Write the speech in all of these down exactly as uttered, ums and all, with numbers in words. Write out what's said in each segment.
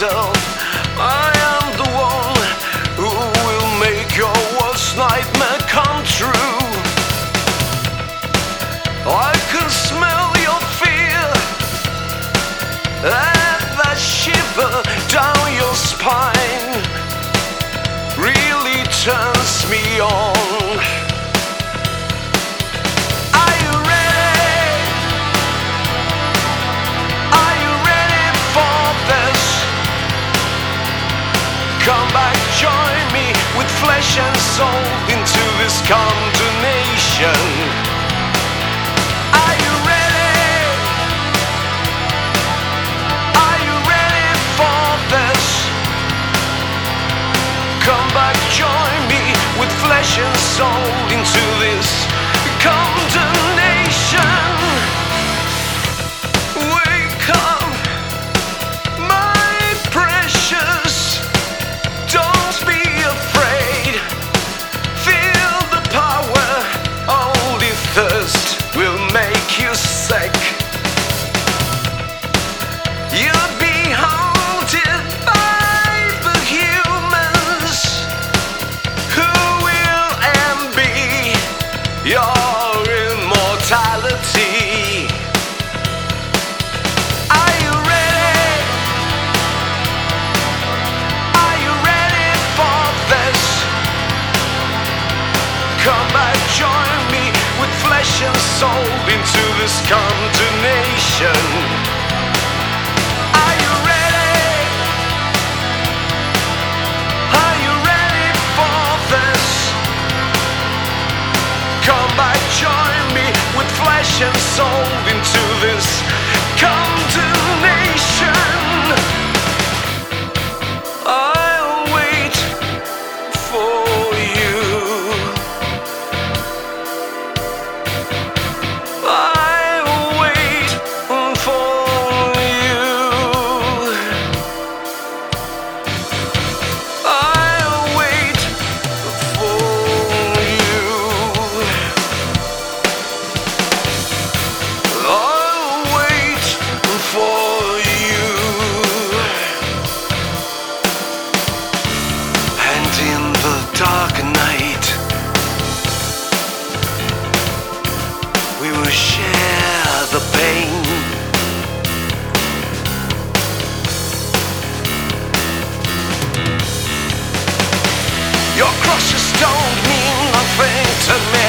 myself. I am the one who will make your worst nightmare come true. I can smell your fear and that shiver down your spine really turns me on. Are you ready? Are you ready for this? Come back, join me with flesh and soul into this combination. Are you ready? Are you ready for this? Come back, join me with flesh and soul into this combination. Wake up, my precious. Don't be afraid. Feel the power. Only thirst will make you sick. You'll be haunted by the humans who will envy your immortality. Are you ready? Are you ready for this? Come back, join me with flesh and soul into this combination. Are you ready? Are you ready for this? Come back, join me with flesh and soul into this combination. I'll wait for you. I'll wait for you. I'll wait for you. I'll wait for you. And in the dark night, we will share the pain. Your crosses don't mean nothing to me.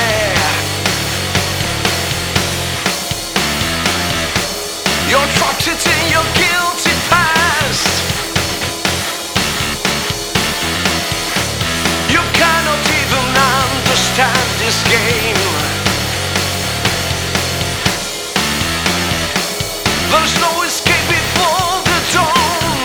You're trapped it in your guilty past. You cannot even understand this game. There's no escape before the dawn.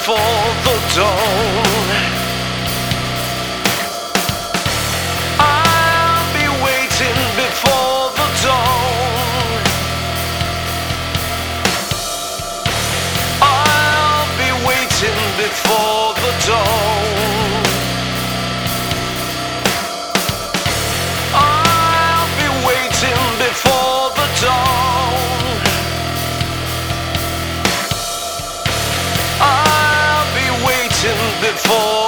before the dawn. I'll be waiting before the dawn. I'll be waiting before the dawn. I'll be waiting before the dawn. I'll be waiting before